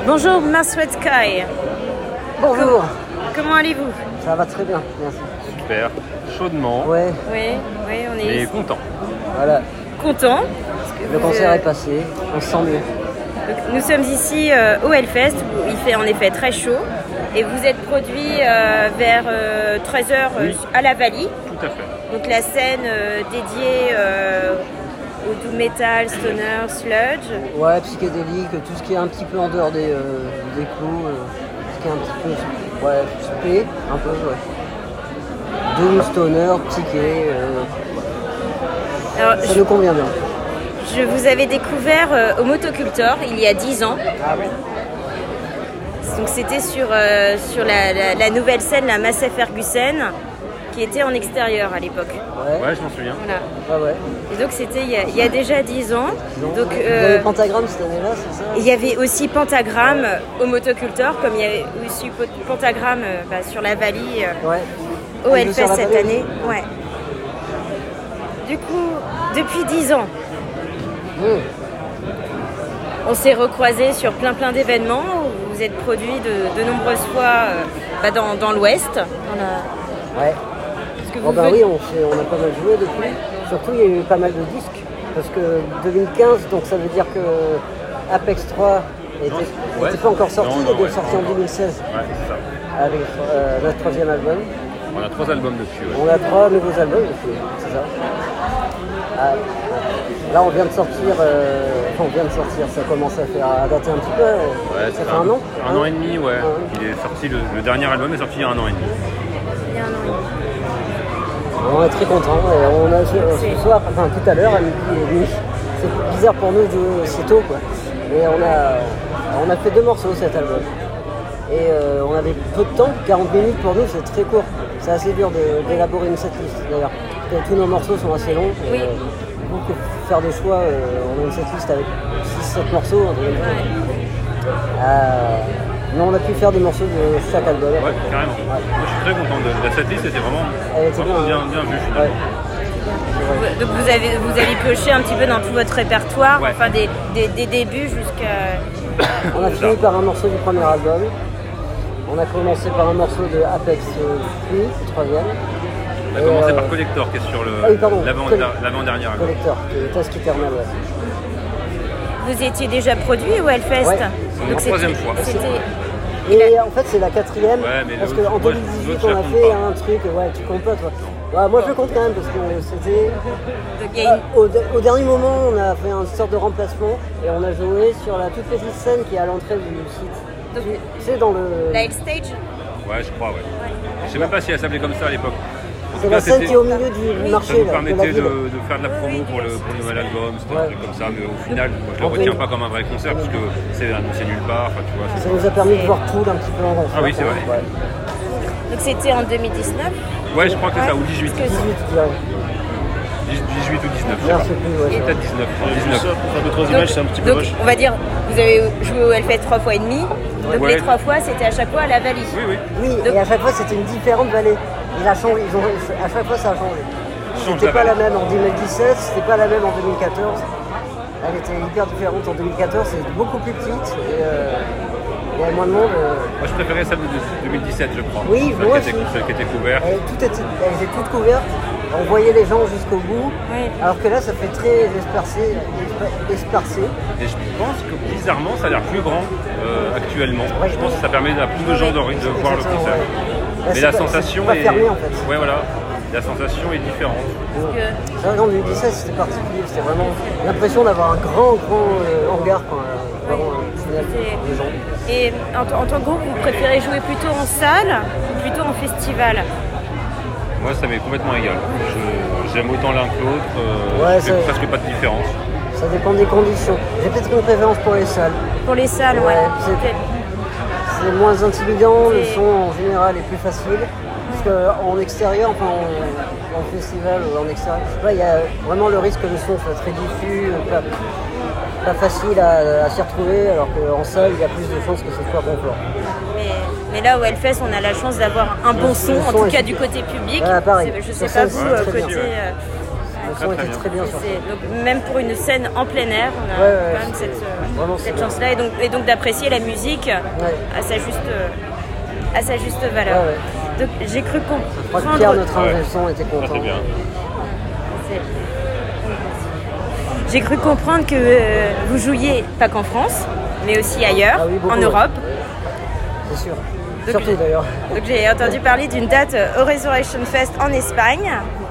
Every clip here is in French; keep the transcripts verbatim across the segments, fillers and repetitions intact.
Bonjour Maswet Kai. Bonjour. Comment allez-vous? Ça va très bien, merci. Super, chaudement. Ouais. Oui, oui, on est Et content. Voilà. content. Le concert est passé, on se sent mieux. Donc, nous sommes ici euh, au Hellfest où il fait en effet très chaud et vous êtes produit euh, vers euh, treize heures euh, Oui. à la Valley. Tout à fait. Donc la scène euh, dédiée euh, au doom metal, stoner, sludge. Ouais, psychédélique, tout ce qui est un petit peu en dehors des, euh, des clous, euh, ce qui est un petit peu, ouais, spé, un peu, ouais. Doom, stoner, psyché, euh, Alors, ça je, nous convient bien. je vous avais découvert euh, au Motocultor il y a dix ans. Ah oui. Donc c'était sur, euh, sur la, la, la nouvelle scène, la Massey Ferguson, qui était en extérieur à l'époque. Ouais. Ouais, je m'en souviens. Voilà. Ah ouais. Et donc c'était il y a, il y a déjà dix ans. Donc, Vous euh, avez Pentagram cette année-là, c'est ça? il y avait aussi Pentagram au Motocultor, comme il y avait aussi Pentagram euh, bah, sur la Valley euh, Ouais. au Ah, il joue Hellfest sur la cette Valley année. Ouais. Du coup, depuis dix ans, Mmh. on s'est recroisés sur plein plein d'événements où vous êtes produits de, de nombreuses fois euh, bah, dans, dans l'Ouest. Dans la- Ouais. Parce que Bon vous bah venez- oui, on, fait- on a pas mal joué depuis. Surtout, il y a eu pas mal de disques. Parce que deux mille quinze, donc ça veut dire que Apex trois n'était ouais. pas encore sorti, Non, il non, est ouais, sorti non, en non. deux mille seize Ouais, c'est ça. avec euh, notre troisième album. On a trois albums depuis. Ouais. On a trois nouveaux albums depuis, c'est ça. Ah, ouais. Là, on vient de sortir, euh, enfin, on vient de sortir, ça commence à faire à dater un petit peu. Ouais, ça c'est fait un an Un an et demi, ouais. Un an. Il est sorti, le, le dernier album est sorti il y a un an et demi. Il y a un an et demi. On est très contents. Et on a ce, ce soir, enfin tout à l'heure, à midi et demi, c'est bizarre pour nous de jouer aussi tôt, quoi. Mais on a, on a fait deux morceaux cet album. Et euh, on avait peu de temps, quarante minutes pour nous, c'est très court. C'est assez dur de- d'élaborer une setlist d'ailleurs. Parce que tous nos morceaux sont assez longs. Et, Oui. euh, pour faire des choix, euh, on a une setlist avec six sept morceaux. un truc comme ça. Ouais. Euh, mais on a pu faire des morceaux de chaque album. Ouais, carrément. Moi, je suis très content de, de cette liste, c'était vraiment, Elle était vraiment bien, bien, hein. bien vu Ouais. finalement. Donc vous avez, vous avez pioché un petit peu dans tout votre répertoire, Ouais. enfin des, des, des débuts jusqu'à... On a fini par un morceau du premier album. On a commencé par un morceau de Apex Free, le troisième. On a Et, commencé euh, par Collector qui est sur ah oui, pardon. le, l'avant, Coll- l'avant-dernier album. Collector, qui est Task Eternal, ouais. Vous étiez déjà produit au Hellfest? Ouais. C'est Donc la troisième fois. C'était... Et en fait, c'est la quatrième, Ouais, mais parce l'autre- qu'en moi, deux mille dix-huit, l'autre, on je la a compte fait pas. un truc, ouais, tu comptes pas, toi. Ouais, moi, je le compte quand même, parce que c'était... Donc, il y a une- Ah, au, de- au dernier moment, on a fait une sorte de remplacement, et on a joué sur la toute petite scène qui est à l'entrée du site. Donc, C'est dans le... la Hellstage? Ouais, je crois, ouais. Je sais même pas si elle s'appelait comme ça à l'époque. En C'est tout la cas, scène c'était- qui est au milieu du Ça marché, nous là, de la permettait de, ville. de faire de la promo pour le, pour le nouvel album, c'était Ouais. un truc comme ça, mais au final, moi, je le En retiens vrai- pas comme un vrai concert, parce que c'est annoncé nulle part, enfin, tu vois. Ça c'est- nous a permis de voir tout d'un petit peu en Ah oui, c'est vrai. Ouais. Donc c'était en deux mille dix-neuf? Ouais, je crois que c'est ça, ou dix-huit. Parce que- dix-huit, je dirais. dix-huit ou dix-neuf, je sais Non, pas. je sais plus, ouais. Peut-être dix-neuf. dix-neuf. Pour faire deux, trois Donc, images, c'est un petit peu donc, moche. on va dire, vous avez joué au Hellfest trois fois et demi, donc Ouais. les trois fois c'était à chaque fois à la Valley. Oui, oui. Oui, Donc- et à chaque fois c'était une différente vallée. Il a changé, ils ont, à chaque fois ça a changé. Change C'était la pas la vallée. même en deux mille dix-sept, c'était pas la même en deux mille quatorze. Elle était hyper différente en deux mille quatorze, c'était beaucoup plus petite et euh, il y avait moins de monde. euh. Moi, je préférais celle de deux mille dix-sept, je crois. Oui, celle moi qui était, aussi. celle qui était couverte. Elles, tout était, elles étaient toutes couvertes, on voyait les gens jusqu'au bout, Oui. alors que là ça fait très dispersé. dispersé. Et je pense que bizarrement, ça a l'air plus grand euh, actuellement. Ouais. Je pense que ça permet à plus de gens de, de voir le Exactement, concert. ouais. Là, Mais c'est la pas- sensation c'est pas est. fermé en fait. Ouais, voilà. La sensation est différente. Parce que- C'est vrai qu'en deux mille dix-sept c'était particulier, c'était vraiment l'impression d'avoir un grand grand euh, hangar, quoi, euh, vraiment un tunnel pour les gens. Et en, en tant que groupe, vous préférez jouer plutôt en salle ou plutôt en festival? Moi, ça m'est complètement égal. Je- J'aime autant l'un que l'autre. Euh, Ouais, je fais ça- presque pas de différence. Ça dépend des conditions. J'ai peut-être une préférence pour les salles. Pour les salles, ouais. Ouais, c'est- Ok. C'est moins intimidant, le C'est- son en général est plus facile. Parce qu'en extérieur, enfin en, en festival ou en extérieur, ouais, il y a vraiment le risque que le son soit très diffus, pas, pas facile à, à s'y retrouver, alors qu'en salle, il y a plus de chances que ce soit confort. Mais, mais là, au Hellfest, on a la chance d'avoir un bon son, le en son tout est cas super. du côté public. Ah, pareil. C'est- Je Sur sais pas scène, vous, c'est euh, très côté... bien. euh, Le son était très bien sorti. Donc même pour une scène en plein air, on a ouais, ouais, quand même cette, vraiment, cette chance-là. Et donc, et donc d'apprécier la musique ouais. à, sa juste, à sa juste valeur. Ouais, ouais. Donc j'ai cru comprendre... Je crois que Pierre, notre ingé son, était content. Ah, c'est bien. J'ai cru comprendre que euh, vous jouiez pas qu'en France, mais aussi ailleurs, ah oui, beaucoup, en Europe. C'est sûr. Donc, surtout d'ailleurs. Donc j'ai entendu parler d'une date euh, au Resurrection Fest en Espagne.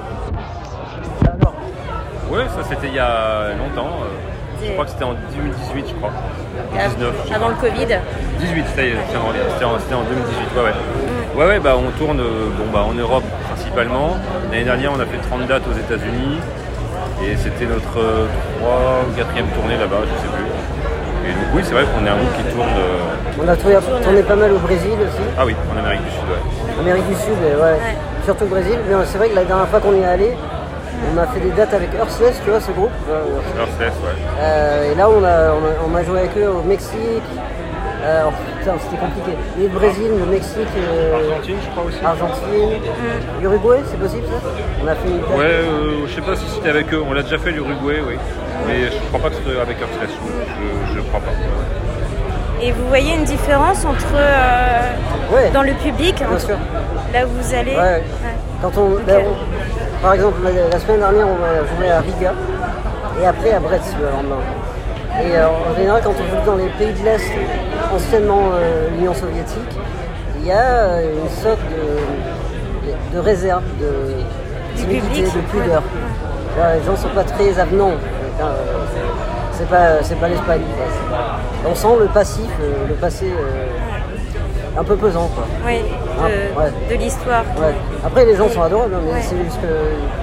Alors. Ouais, ça c'était il y a longtemps. Euh, je crois que c'était en deux mille dix-huit, je crois. dix-neuf. Je Avant le Covid. dix-huit, c'était en, c'était en deux mille dix-huit, ouais, ouais. Mm. Ouais, ouais, bah on tourne bon, bah, en Europe principalement. L'année dernière, on a fait trente dates aux États-Unis. Et c'était notre euh, trois ou quatrième tournée là-bas, je sais plus. Et donc oui, c'est vrai qu'on est un groupe qui tourne... Euh... On a tourné, tourné pas mal au Brésil aussi. Ah oui, en Amérique du Sud, ouais. Amérique du Sud, ouais. ouais. Surtout au Brésil. Mais c'est vrai que la dernière fois qu'on y est allé, on a fait des dates avec Earthless, tu vois, ce groupe. Earthless, ouais. Euh, et là, on a, on, a, on a joué avec eux au Mexique. Euh, oh, putain, c'était compliqué. Le Brésil, le Mexique... Euh, Argentine, je crois aussi. Argentine. Mmh. L'Uruguay, c'est possible ça? On a fait une date. Ouais, euh, je sais pas si c'était avec eux. On l'a déjà fait l'Uruguay, oui. Mais je crois pas que c'était avec Earthless. Je, je crois pas. Et vous voyez une différence entre euh, ouais. dans le public, bien entre, sûr. Là où vous allez. Ouais. Ouais. Quand on, okay. là, on, par exemple, la, la semaine dernière, on a joué à Riga et après à Brest le lendemain. Et euh, en général, quand on joue dans les pays de l'Est, anciennement euh, l'Union soviétique, il y a euh, une sorte de, de réserve, de timidité, de pudeur. Ouais. Les gens ne sont pas très avenants. Euh, c'est pas, c'est pas l'Espagne. On sent le passif, euh, le passé euh, un peu pesant. Quoi. Oui, de, ah, ouais. de l'histoire. Ouais. Après, les gens sont adorables, mais ouais. c'est juste que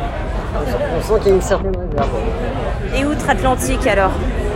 on sent qu'il y a une certaine réserve. Et outre-Atlantique alors?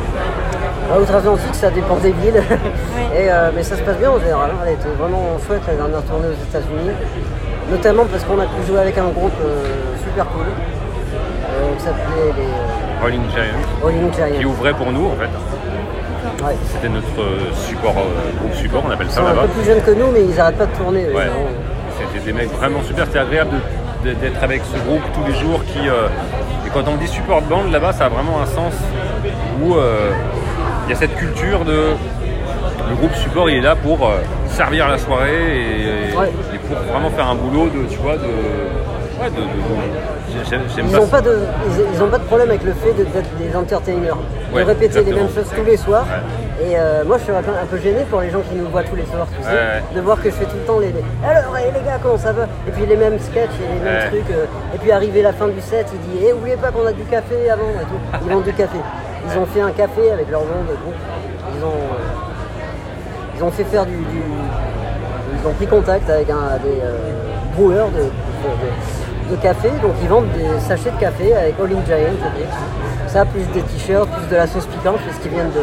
À Outre-Atlantique, ça dépend des villes, oui. et, euh, mais ça se passe bien en général. Elle était vraiment chouette la dernière tournée aux États-Unis, notamment parce qu'on a pu jouer avec un groupe euh, super cool euh, qui s'appelait les euh, Rolling Giants, Rolling Giants, qui ouvrait pour nous en fait. Ouais. C'était notre support, euh, groupe support, on appelle ça là-bas. Ils sont un peu plus jeunes que nous, mais ils n'arrêtent pas de tourner. Ouais. C'était des mecs vraiment super. C'était agréable de, de, d'être avec ce groupe tous les jours. Qui, euh, et quand on dit support band là-bas, ça a vraiment un sens où euh, il y a cette culture de le groupe support, il est là pour euh, servir la soirée et, ouais. et pour vraiment faire un boulot de, tu vois, de, ouais, de, de, de j'aime, j'aime ils pas n'ont pas de, ils, ils ont pas de problème avec le fait de, d'être des entertainers, de ouais, répéter exactement. les mêmes choses tous les soirs. Ouais. Et euh, moi, je suis un peu, un peu gêné pour les gens qui nous voient tous les soirs, tu sais, ouais, ouais. de voir que je fais tout le temps les, les alors hey, les gars, comment ça va? Et puis les mêmes sketchs et les mêmes ouais. trucs. Euh, et puis arrivé la fin du set, il dit, eh, oubliez pas qu'on a du café avant et tout. Ils vendent du café. Ils ont fait un café avec leur nom de groupe. Ils ont, euh, ils ont fait faire du, du, ils ont pris contact avec un, des euh, brewers de, de, de, de café, donc ils vendent des sachets de café avec Rolling Giant. Ça, plus des t-shirts, plus de la sauce piquante, parce qu'ils viennent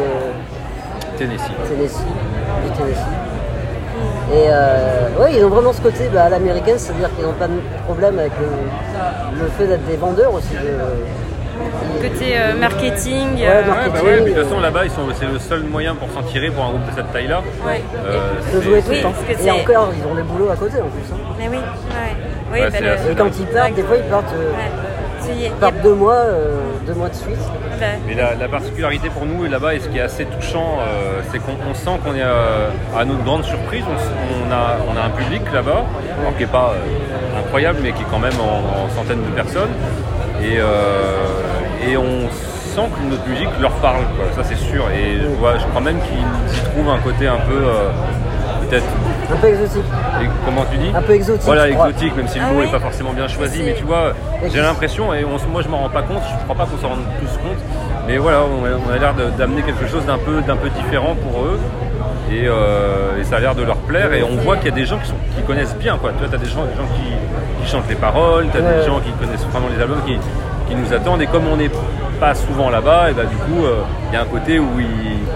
de Tennessee. Tennessee, du Tennessee. Et euh, ouais, ils ont vraiment ce côté bah, à l'américaine, c'est-à-dire qu'ils n'ont pas de problème avec le, le fait d'être des vendeurs aussi. De, Côté euh, marketing. Ouais, euh... ouais, bah ouais, de toute façon là-bas ils sont, c'est le seul moyen pour s'en tirer pour un groupe de cette taille-là. Ouais. Euh, de jouer tout le temps. Et encore, ils ont des boulots à côté en plus. Hein. Mais oui, ouais. oui ouais, bah le... Et quand ils partent, des fois ils partent, euh, ouais. ils partent deux mois, euh, deux mois de suite. Bah. Mais la, la particularité pour nous là-bas et ce qui est assez touchant, euh, c'est qu'on on sent qu'on est euh, à notre grande surprise, on, on, a, on a un public là-bas, alors qui n'est pas euh, incroyable mais qui est quand même en, en centaines de personnes. Et, euh, et on sent que notre musique leur parle, quoi. Ça c'est sûr. Et je, vois, je crois même qu'ils y trouvent un côté un peu, euh, peut-être... Un peu exotique. Et, comment tu dis? Un peu exotique. Voilà, exotique, même si le ah mot n'est oui. pas forcément bien choisi. C'est... Mais tu vois, j'ai l'impression, et on, moi je m'en rends pas compte, je crois pas qu'on s'en rende tous compte, mais voilà, on a, on a l'air de, d'amener quelque chose d'un peu, d'un peu différent pour eux. Et, euh, et ça a l'air de leur plaire. Et on voit qu'il y a des gens qui, sont, qui connaissent bien, quoi. Tu vois, t'as des gens, des gens qui, qui chantent les paroles, t'as ouais. des gens qui connaissent vraiment les albums, qui, qui nous attendent. Et comme on n'est pas souvent là-bas, et bah du coup, il euh, y a un côté où ils,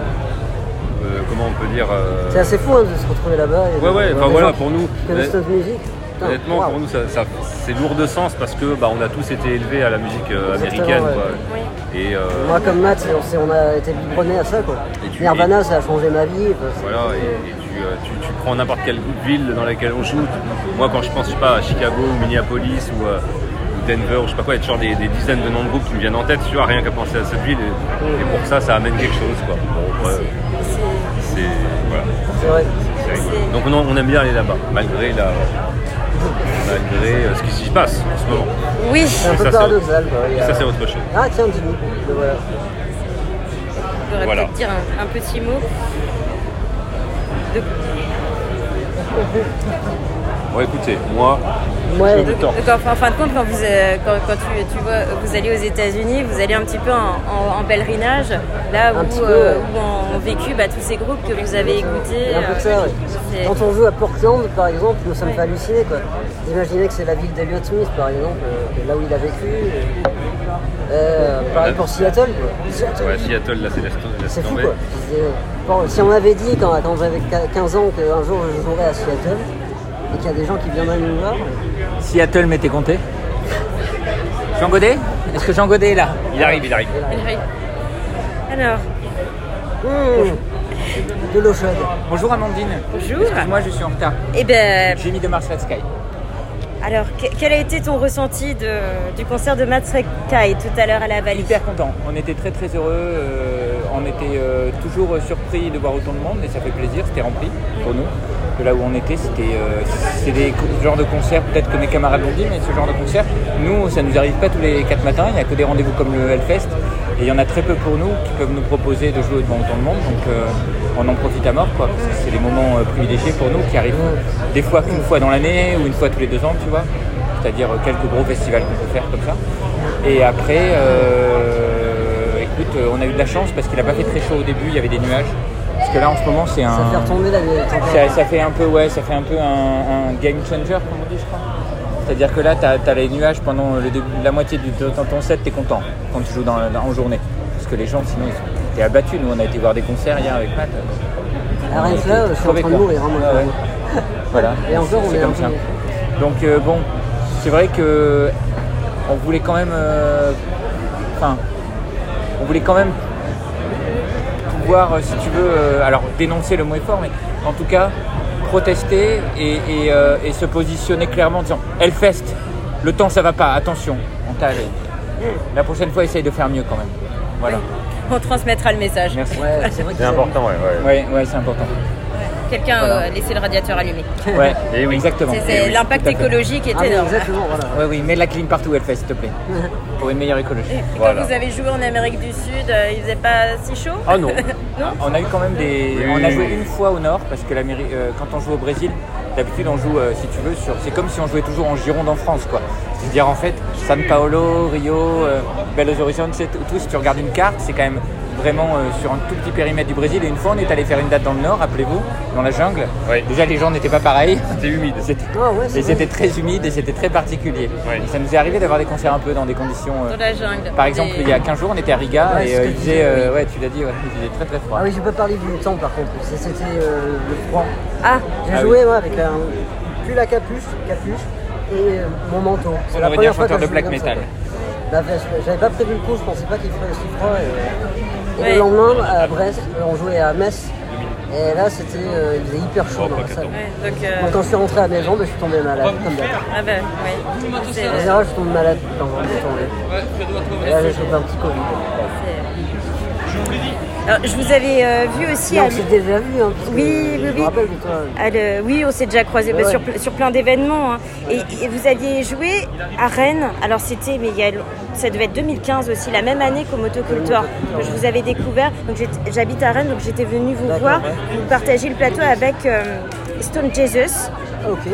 euh, comment on peut dire. Euh... C'est assez fou hein, de se retrouver là-bas. Et ouais, ouais. Enfin voilà, pour nous. Connaissent notre musique. Honnêtement, wow. pour nous, ça, ça, c'est lourd de sens parce que bah, on a tous été élevés à la musique euh, américaine. Ouais. Quoi. Oui. Et, euh... Moi, comme Matt, on, on a été biberonnés à ça. Quoi. Tu, Nirvana, et... ça a changé ma vie. Voilà, et, et tu, euh, tu, tu prends n'importe quelle ville dans laquelle on shoot. Moi, quand je pense je sais pas, à Chicago ou Minneapolis ou, euh, ou Denver, ou je sais pas quoi, il y a toujours des, des dizaines de noms de groupes qui me viennent en tête, tu vois, rien qu'à penser à cette ville. Et, et pour ça, ça amène quelque chose, quoi. Bon, ouais, c'est, voilà. C'est vrai. C'est rigolo. Donc on, on aime bien aller là-bas, malgré la, malgré euh, ce qui s'y passe en ce moment. Oui. C'est un Et peu ça, paradoxal. Quoi. Et a... ça, c'est autre chose. Ah tiens, dis-nous. Voilà. Je devrais Voilà. peut-être dire un, un petit mot. De... Bon, écoutez, moi, Ouais. j'ai du Donc, temps. en, en fin de compte, quand vous, euh, quand, quand tu, tu vois, vous allez aux États-Unis, vous allez un petit peu en, en, en pèlerinage, là Un où, petit peu, euh, ouais. où ont vécu bah, tous ces groupes que vous avez écoutés. Il y a un peu de ça, euh, ouais. c'est- Quand on joue à Portland, par exemple, nous sommes fait halluciner, quoi. Imaginez que c'est la ville d'Elliott Smith, par exemple, euh, là où il a vécu. Euh, euh, pareil pour Seattle, quoi. Seattle. Ouais, Seattle, là, c'est laisse, laisse C'est fou, tomber. quoi. C'est- Bon, si on m'avait dit quand, quand j'avais quinze ans qu'un jour je jouerais à Seattle et qu'il y a des gens qui viendraient nous voir, Seattle m'était compté. Jean Godet? Est-ce que Jean Godet est là? Il arrive, il arrive. Alors, mmh, de l'eau chaude. Bonjour Amandine. bonjour. Excuse-moi, je suis en retard. Eh ben, J'ai mis de Mars Red Sky. alors, que- quel a été ton ressenti de, du concert de Matt Sky tout à l'heure à la Vallée? Hyper content. On était très très heureux. euh, on était euh, toujours surpris de voir autant de monde et ça fait plaisir. C'était rempli pour nous. De là où on était, c'était euh, c'est des co- genres de concerts, peut-être que mes camarades l'ont dit, mais ce genre de concert, nous, ça nous arrive pas tous les quatre matins. Il n'y a que des rendez-vous comme le Hellfest. Et il y en a très peu pour nous qui peuvent nous proposer de jouer devant autant de monde. Donc euh, on en profite à mort, quoi, parce que c'est des moments euh, privilégiés pour nous qui arrivent des fois qu'une fois dans l'année ou une fois tous les deux ans, tu vois. C'est-à-dire euh, quelques gros festivals qu'on peut faire comme ça. Et après, euh, écoute, euh, on a eu de la chance parce qu'il n'a pas fait très chaud au début, il y avait des nuages. Parce que là en ce moment c'est un. Ça fait retomber la température. Ça, ça fait un peu, ouais, ça fait un peu un, un game changer, comme on dit, je crois. C'est-à-dire que là, tu as les nuages pendant le début, la moitié du, de ton set, tu es content quand tu joues dans, dans- en journée. Parce que les gens, sinon, ils sont t'es abattus. Nous, on a été voir des concerts hier avec Matt. Ah, rien que là, je suis en train de mourir, hein, moi. Ah ouais. Voilà. Et encore, on C'est est comme un peu- ça. Donc, euh, bon, c'est vrai que on voulait quand même. euh, Enfin, on voulait quand même pouvoir, euh, si tu veux, euh, alors dénoncer le mot est fort, mais en tout cas protester et, et, euh, et se positionner clairement en disant Hellfest, le temps ça va pas, attention, on t'a allé. La prochaine fois, essaye de faire mieux quand même. Voilà. On transmettra le message. Merci. Ouais, c'est vrai que C'est important, ouais. ouais. Ouais, ouais, c'est important. Quelqu'un Voilà. a laissé le radiateur allumé. Ouais, Et oui. exactement. C'est- Eh c'est- oui, L'impact tout à fait. écologique est Ah, mais énorme. exactement, voilà. Ouais, oui, mets de la clim partout, Hellfest, s'il te plaît. Pour une meilleure écologie. Et Voilà. Quand vous avez joué en Amérique du Sud, euh, il faisait pas si chaud? Ah non. Non. On a eu quand même des. Oui, on a oui, joué oui. une fois au nord parce que l'Amérique, euh, quand on joue au Brésil, d'habitude on joue, euh, si tu veux, sur. C'est comme si on jouait toujours en Gironde en France, quoi. C'est-à-dire en fait, San Paolo, Rio, euh, Belo Horizonte, c'est tout. tout. Si tu regardes une carte, c'est quand même vraiment euh, sur un tout petit périmètre du Brésil. Et une fois, on est allé faire une date dans le nord, rappelez-vous, dans la jungle. Oui. Déjà, les gens n'étaient pas pareils. C'était humide. C'était- Ah ouais, c'est et vrai. c'était très humide et c'était très particulier. Ouais. Et ça nous est arrivé d'avoir des concerts un peu dans des conditions. euh, Dans la jungle. Par exemple, Des- il y a quinze jours, on était à Riga Ouais, et c'est ce euh, que il je faisait, disais, euh, oui. ouais, tu l'as dit, ouais, il faisait très très froid. Ah oui, j'ai pas parlé du temps par contre, C'est- c'était euh, le froid. Ah, J'ai Ah joué moi avec un, plus la capuche, capuche et euh, mon manteau. C'est On la aurait dit un première fois chanteur que de je black jouais comme ça, metal. quoi. Bah, j'avais pas prévu le coup, je pensais pas qu'il ferait aussi froid. Et, et Ouais. le lendemain, à Brest, on jouait à Metz. Et là, c'était, euh, il faisait hyper chaud dans la salle. ouais, donc, euh, Donc quand je suis rentré à la maison, bah, je suis tombé malade, comme d'hab. ah bah, oui. C'est- En général, je tombe malade quand je suis tombé. Et là, j'ai chopé un petit Covid. c'est- Alors, je vous avais euh, vu aussi Non, à... c'est déjà vu, hein, parce que Oui, oui, je oui. me rappelle que toi... à le- Oui, on s'est déjà croisés bah, Ouais. sur, sur plein d'événements. hein. Et, et vous aviez joué à Rennes. Alors c'était, mais il y a, ça devait être deux mille quinze aussi, la même année qu'au Motocultor, que je vous avais découvert. Donc j'étais- j'habite à Rennes, donc j'étais venue vous D'accord, voir. ouais. Vous partagez le plateau avec euh, Stone Jesus Ah, ok.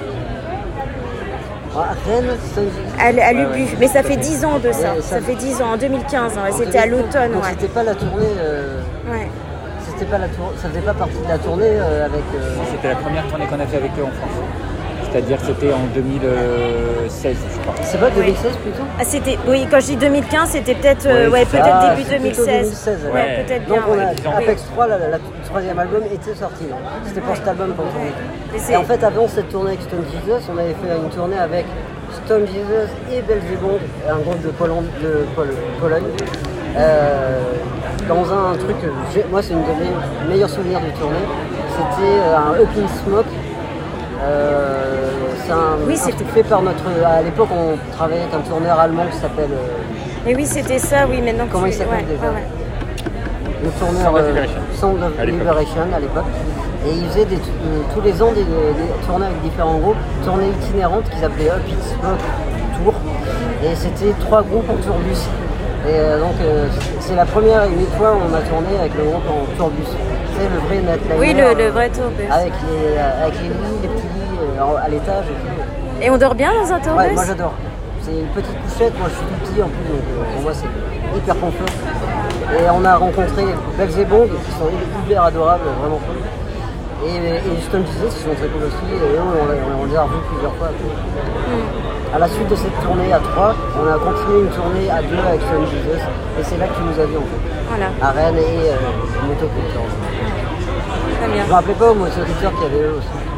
Ah, Rennes, c'est... à, à Lubu. ouais, mais ça fait dix ans de ça. Ouais, ça... ça- fait dix ans, en deux mille quinze. hein. C'était à l'automne. Donc Ouais. c'était pas la tournée... euh, Ouais. C'était pas la tour... Ça faisait pas partie de la tournée euh, avec... euh, C'était la première tournée qu'on a fait avec eux en France. C'est-à-dire que c'était en deux mille seize, je crois. C'est pas deux mille seize plutôt Ah, c'était, oui, quand je dis deux mille quinze, c'était peut-être euh, Ouais, ouais, c'est peut-être ça. début Ah, deux mille plutôt seize. deux mille seize, Ouais, ouais. peut-être Donc bien. on a, ouais. dix ans. Apex trois, la- la- le troisième album était sorti. non C'était pour cet album qu'on tournait. Et c'est- Et en fait, avant cette tournée avec Stone Jesus, on avait fait une tournée avec Stone Jesus et Belzebub, un groupe de Pologne. De Pol- Pologne euh, dans un truc, que j'ai- moi c'est une de mes meilleurs souvenirs de tournée, c'était euh, un Up in Smoke Euh, c'est un, Oui, un c'était- truc fait par notre... À l'époque, on travaillait avec un tourneur allemand qui s'appelle... euh, Mais oui, c'était ça, oui, maintenant que Comment tu- il s'appelle ouais, déjà ouais, ouais. le tourneur Sound of euh, Liberation. Sound of À l'époque. Liberation à l'époque. Et il faisait des, euh, tous les ans des, des tournées avec différents groupes, tournées itinérantes qu'ils appelaient Up It's Up Tour. Et c'était trois groupes en tourbus. Et euh, donc euh, c'est la première et unique fois où on a tourné avec le groupe en tourbus. C'est le vrai Nightliner. Oui, le, le euh, vrai tourbus. Avec les, avec les lits, les petits lits euh, à l'étage et tout. Et on dort bien dans un tourbus? Ouais, moi j'adore. C'est une petite couchette, moi je suis tout petit en plus, donc euh, pour moi c'est hyper confort. Et on a rencontré Belzebong, qui sont hyper adorables, vraiment cool. Et, et Stone Jesus, qui sont très cool aussi, et eux, on, on, on les a revus plusieurs fois. Mm. À la suite de cette tournée à trois, on a continué une tournée à deux avec Stone Jesus, et c'est là que tu nous as vus en fait. Voilà. À Rennes et euh, Motoculture. Très bien. Je me rappelais pas au Motoculture qu'il y avait eux aussi.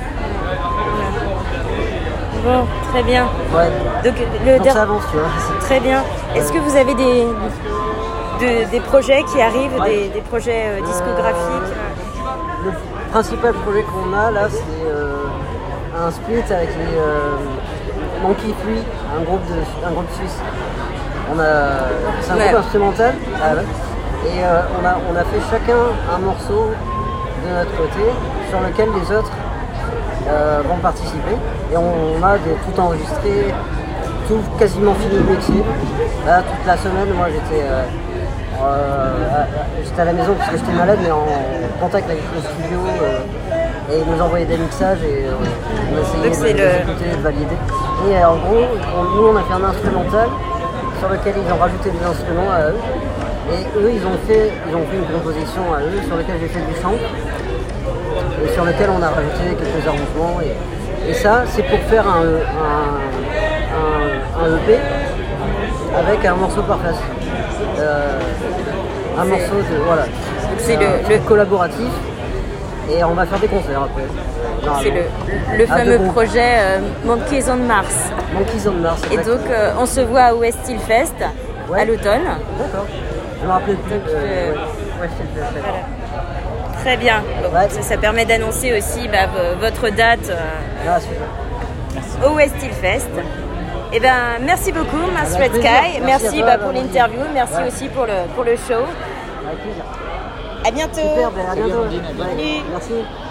Bon, très bien. Ouais. Donc, le Donc der- ça avance, tu vois. Très bien. Est-ce que vous avez des, de- des projets qui arrivent, Ouais. des, des projets euh, discographiques? Le principal projet qu'on a là, c'est euh, un split avec les euh, Monkey Free, un groupe, de, un groupe suisse. On a, c'est un Ouais. groupe instrumental. Ah ouais. Et euh, on, a, on a fait chacun un morceau de notre côté sur lequel les autres euh, vont participer. Et on, on a des, tout enregistré, tout quasiment fini le métier. Là, toute la semaine, moi j'étais euh, euh, à, j'étais à la maison parce que j'étais malade, mais en contact avec le studio. Euh, et ils nous envoyaient des mixages et euh, on essayait Donc c'est de, le- de écouter, de valider. Et euh, en gros, on- nous on a fait un instrumental sur lequel ils ont rajouté des instruments à eux. Et eux, ils ont fait, ils ont fait une composition à eux sur laquelle j'ai fait du chant et sur lequel on a rajouté quelques arrangements. Et, et ça, c'est pour faire un, un, un, un E P avec un morceau par face. Euh, un morceau de. Voilà. C'est un le- truc le- collaboratif. Et on va faire des concerts après. C'est normalement. le, le À fameux deux groupes. projet euh, Monkeys on Mars. Monkeys on Mars. Et exactement. donc, euh, on se voit à West Hill Fest Ouais. à l'automne. D'accord. Je me rappelais plus. Donc, euh, euh, ouais. Ouais, c'est le fait. Voilà. Très bien. Donc, Ouais. ça, ça permet d'annoncer aussi bah, v- votre date euh, Ah, super. au West Hill Fest. Et ben, merci beaucoup, Mars Avec Red plaisir. Sky. Merci Merci, à toi bah, pour d'avoir l'interview. dit. Merci Ouais. aussi pour le, pour le show. Avec plaisir. À bientôt. Super, ben à Salut, bientôt. Amandine, à bientôt. Ouais, Salut. Merci.